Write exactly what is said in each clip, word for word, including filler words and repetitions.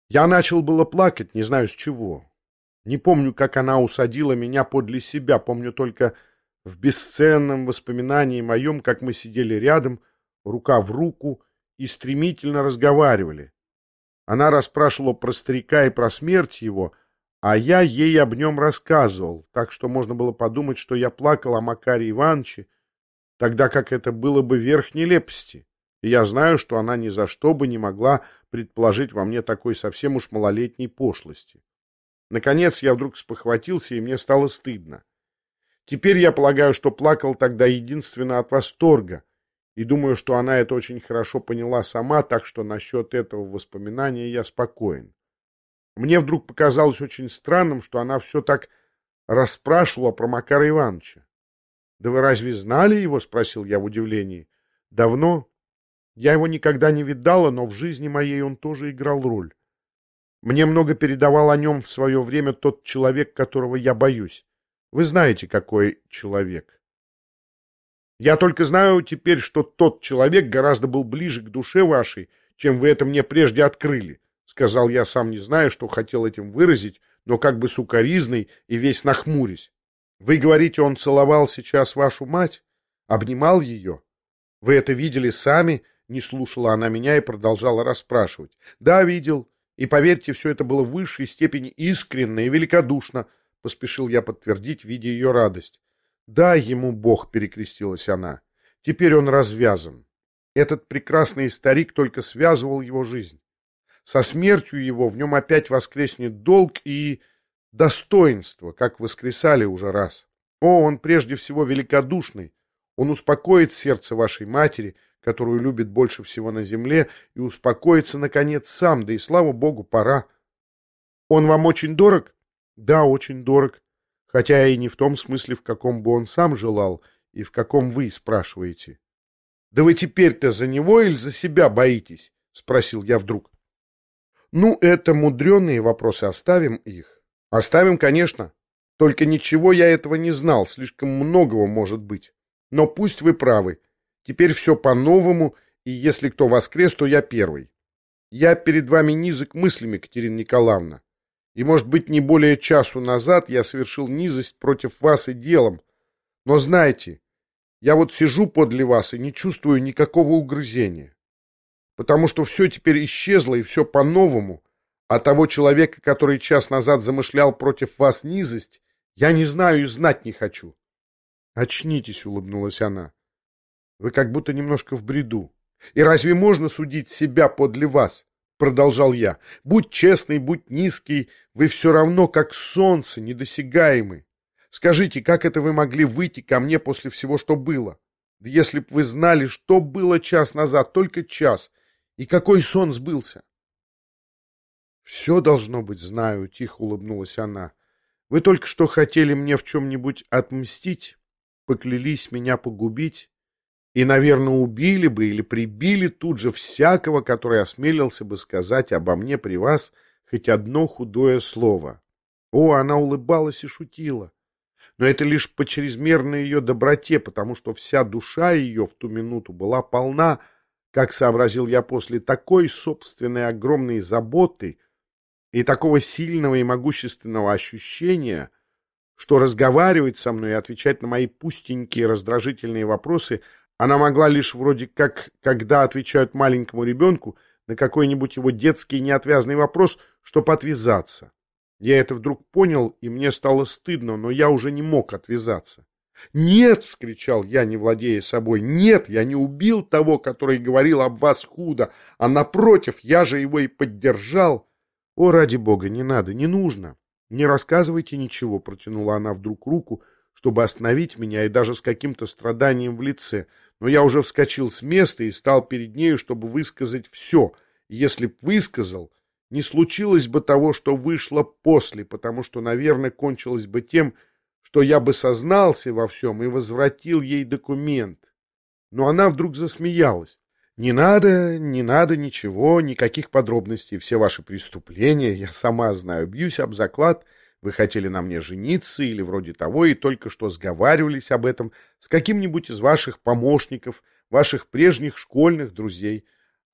Я начал было плакать, не знаю с чего. Не помню, как она усадила меня подле себя, помню только в бесценном воспоминании моем, как мы сидели рядом, рука в руку, и стремительно разговаривали. Она расспрашивала про старика и про смерть его, а я ей об нем рассказывал, так что можно было подумать, что я плакал о Макаре Ивановиче, тогда как это было бы верх нелепости. И я знаю, что она ни за что бы не могла предположить во мне такой совсем уж малолетней пошлости. Наконец я вдруг спохватился, и мне стало стыдно. Теперь я полагаю, что плакал тогда единственно от восторга, и думаю, что она это очень хорошо поняла сама, так что насчет этого воспоминания я спокоен. Мне вдруг показалось очень странным, что она все так расспрашивала про Макара Ивановича. — Да вы разве знали его? — спросил я в удивлении. — Давно? Я его никогда не видала, но в жизни моей он тоже играл роль. Мне много передавал о нем в свое время тот человек, которого я боюсь. Вы знаете, какой человек. Я только знаю теперь, что тот человек гораздо был ближе к душе вашей, чем вы это мне прежде открыли, — сказал я, сам не зная, что хотел этим выразить, но как бы с укоризной и весь нахмурясь. Вы говорите, он целовал сейчас вашу мать? Обнимал ее? Вы это видели сами? Не слушала она меня и продолжала расспрашивать. Да, видел. И поверьте, все это было в высшей степени искренно и великодушно, — поспешил я подтвердить, видя ее радость. «Дай ему Бог», — перекрестилась она. «Теперь он развязан. Этот прекрасный старик только связывал его жизнь. Со смертью его в нем опять воскреснет долг и достоинство, как воскресали уже раз. О, он прежде всего великодушный. Он успокоит сердце вашей матери, которую любит больше всего на земле, и успокоится, наконец, сам, да и, слава Богу, пора. Он вам очень дорог?» «Да, очень дорог. Хотя и не в том смысле, в каком бы он сам желал, и в каком вы спрашиваете». «Да вы теперь-то за него или за себя боитесь?» — спросил я вдруг. «Ну, это мудреные вопросы, оставим их». «Оставим, конечно. Только ничего я этого не знал, слишком многого может быть. Но пусть вы правы. Теперь все по-новому, и если кто воскрес, то я первый. Я перед вами низок мыслями, Катерина Николаевна. И, может быть, не более часу назад я совершил низость против вас и делом. Но знаете, я вот сижу подле вас и не чувствую никакого угрызения. Потому что все теперь исчезло и все по-новому, а того человека, который час назад замышлял против вас низость, я не знаю и знать не хочу». «Очнитесь», — улыбнулась она. «Вы как будто немножко в бреду. И разве можно судить себя подле вас?» — продолжал я. «Будь честный, будь низкий, вы все равно как солнце, недосягаемый. Скажите, как это вы могли выйти ко мне после всего, что было? Да если б вы знали, что было час назад, только час, и какой сон сбылся!» «Все должно быть, знаю», — тихо улыбнулась она. «Вы только что хотели мне в чем-нибудь отмстить, поклялись меня погубить, и, наверное, убили бы или прибили тут же всякого, который осмелился бы сказать обо мне при вас хоть одно худое слово». О, она улыбалась и шутила. Но это лишь по чрезмерной ее доброте, потому что вся душа ее в ту минуту была полна, как сообразил я после, такой собственной огромной заботы и такого сильного и могущественного ощущения, что разговаривать со мной и отвечать на мои пустенькие раздражительные вопросы она могла лишь вроде как, когда отвечают маленькому ребенку на какой-нибудь его детский неотвязный вопрос, чтоб отвязаться. Я это вдруг понял, и мне стало стыдно, но я уже не мог отвязаться. «Нет!» — вскричал я, не владея собой. «Нет, я не убил того, который говорил об вас худо, а напротив, я же его и поддержал». «О, ради бога, не надо, не нужно. Не рассказывайте ничего», — протянула она вдруг руку, чтобы остановить меня, и даже с каким-то страданием в лице. Но я уже вскочил с места и стал перед нею, чтобы высказать все. И если б высказал, не случилось бы того, что вышло после, потому что, наверное, кончилось бы тем, что я бы сознался во всем и возвратил ей документ. Но она вдруг засмеялась. «Не надо, не надо ничего, никаких подробностей. Все ваши преступления, я сама знаю, бьюсь об заклад. Вы хотели на мне жениться или вроде того, и только что сговаривались об этом с каким-нибудь из ваших помощников, ваших прежних школьных друзей.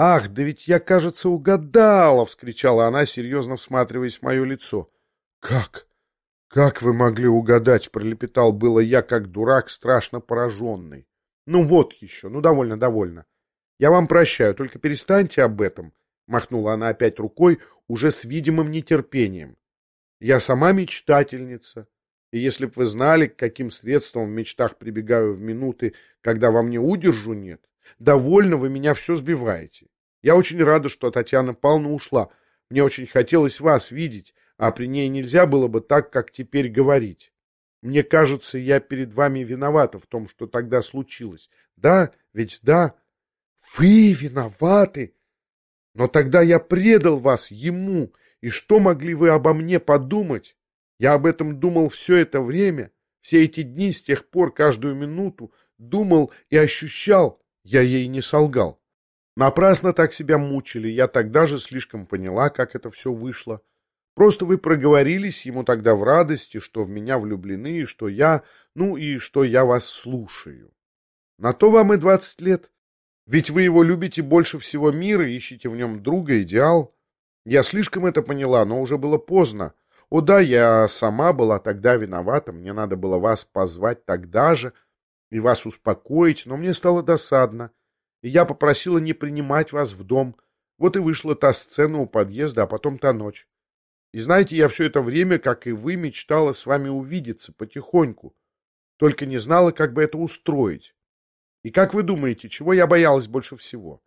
«Ах, да ведь я, кажется, угадала!» — вскричала она, серьезно всматриваясь в мое лицо. «Как? Как вы могли угадать?» — пролепетал было я, как дурак, страшно пораженный. «Ну вот еще, ну довольно, довольно. Я вам прощаю, только перестаньте об этом», — махнула она опять рукой, уже с видимым нетерпением. «Я сама мечтательница, и если б вы знали, к каким средствам в мечтах прибегаю в минуты, когда во мне удержу нет, довольно вы меня все сбиваете. Я очень рада, что Татьяна Павловна ушла. Мне очень хотелось вас видеть, а при ней нельзя было бы так, как теперь говорить. Мне кажется, я перед вами виновата в том, что тогда случилось. Да, ведь да. Вы виноваты? Но тогда я предал вас ему, и что могли вы обо мне подумать? Я об этом думал все это время, все эти дни, с тех пор, каждую минуту, думал и ощущал, я ей не солгал. Напрасно так себя мучили, я тогда же слишком поняла, как это все вышло. Просто вы проговорились ему тогда в радости, что в меня влюблены, и что я, ну и что я вас слушаю. На то вам и двадцать лет. Ведь вы его любите больше всего мира, ищете в нем друга, идеал. Я слишком это поняла, но уже было поздно. О да, я сама была тогда виновата, мне надо было вас позвать тогда же и вас успокоить, но мне стало досадно. И я попросила не принимать вас в дом. Вот и вышла та сцена у подъезда, а потом та ночь. И знаете, я все это время, как и вы, мечтала с вами увидеться потихоньку. Только не знала, как бы это устроить. И как вы думаете, чего я боялась больше всего?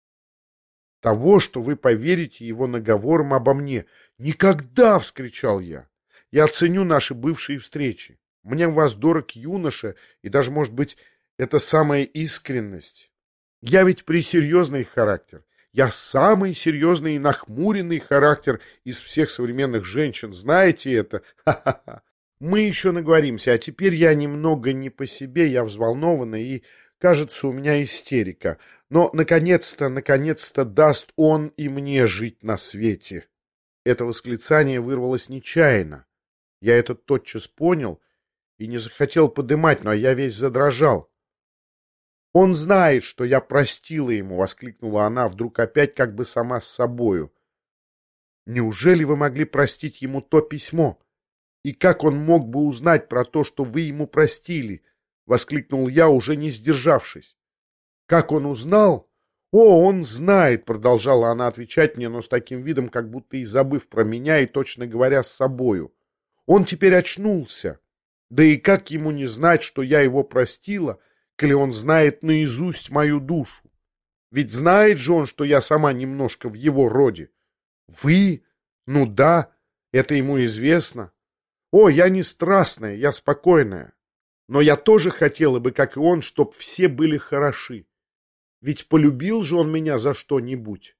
Того, что вы поверите его наговорам обо мне. «Никогда!» — вскричал я. «Я ценю наши бывшие встречи. Мне в вас дорог юноша, и даже, может быть, это самая искренность. Я ведь пресерьезный характер. Я самый серьезный и нахмуренный характер из всех современных женщин. Знаете это? Ха-ха-ха. Мы еще наговоримся, а теперь я немного не по себе, я взволнована, и, кажется, у меня истерика. Но, наконец-то, наконец-то даст он и мне жить на свете». Это восклицание вырвалось нечаянно. Я это тотчас понял и не захотел подымать, но я весь задрожал. «Он знает, что я простила ему!» — воскликнула она вдруг опять как бы сама с собою. «Неужели вы могли простить ему то письмо? И как он мог бы узнать про то, что вы ему простили?» — воскликнул я, уже не сдержавшись. «Как он узнал?» «О, он знает!» — продолжала она отвечать мне, но с таким видом, как будто и забыв про меня, и точно говоря с собою. «Он теперь очнулся. Да и как ему не знать, что я его простила, коли он знает наизусть мою душу? Ведь знает же он, что я сама немножко в его роде. Вы? Ну да, это ему известно. О, я не страстная, я спокойная. Но я тоже хотела бы, как и он, чтоб все были хороши. Ведь полюбил же он меня за что-нибудь.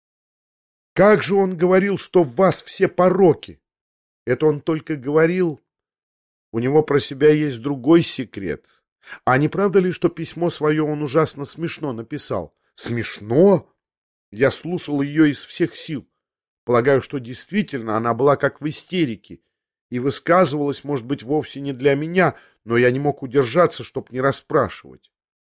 Как же он говорил, что в вас все пороки? Это он только говорил. У него про себя есть другой секрет. А не правда ли, что письмо свое он ужасно смешно написал? Смешно? Я слушал ее из всех сил. Полагаю, что действительно она была как в истерике и высказывалась, может быть, вовсе не для меня, но я не мог удержаться, чтоб не расспрашивать.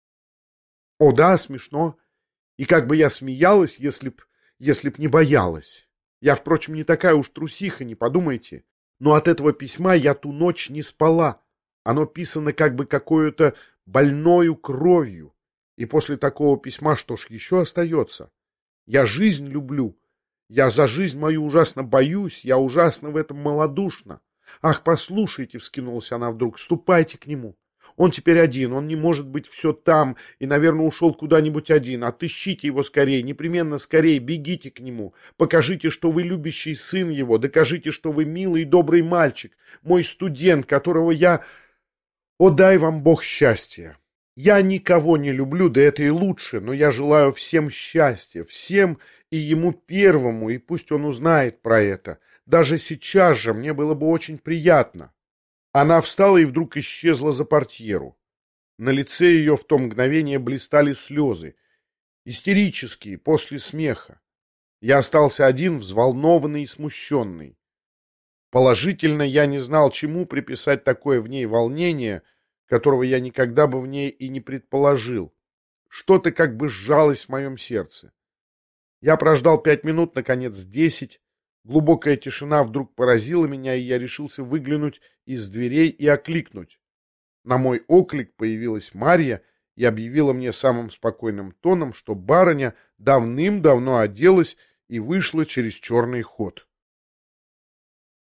О да, смешно. И как бы я смеялась, если б, если б не боялась. Я, впрочем, не такая уж трусиха, не подумайте. Но от этого письма я ту ночь не спала. Оно писано как бы какой-то больною кровью. И после такого письма что ж еще остается? Я жизнь люблю. Я за жизнь мою ужасно боюсь. Я ужасно в этом малодушна. Ах, послушайте, — вскинулась она вдруг, — ступайте к нему. Он теперь один, он не может быть все там и, наверное, ушел куда-нибудь один. Отыщите его скорее, непременно скорее, бегите к нему. Покажите, что вы любящий сын его, докажите, что вы милый и добрый мальчик, мой студент, которого я... О, дай вам Бог счастья! Я никого не люблю, да это и лучше, но я желаю всем счастья, всем и ему первому, и пусть он узнает про это. Даже сейчас же мне было бы очень приятно». Она встала и вдруг исчезла за портьеру. На лице ее в то мгновение блистали слезы, истерические, после смеха. Я остался один, взволнованный и смущенный. Положительно, я не знал, чему приписать такое в ней волнение, которого я никогда бы в ней и не предположил. Что-то как бы сжалось в моем сердце. Я прождал пять минут, наконец десять. Глубокая тишина вдруг поразила меня, и я решился выглянуть из дверей и окликнуть. На мой оклик появилась Марья и объявила мне самым спокойным тоном, что барыня давным-давно оделась и вышла через черный ход.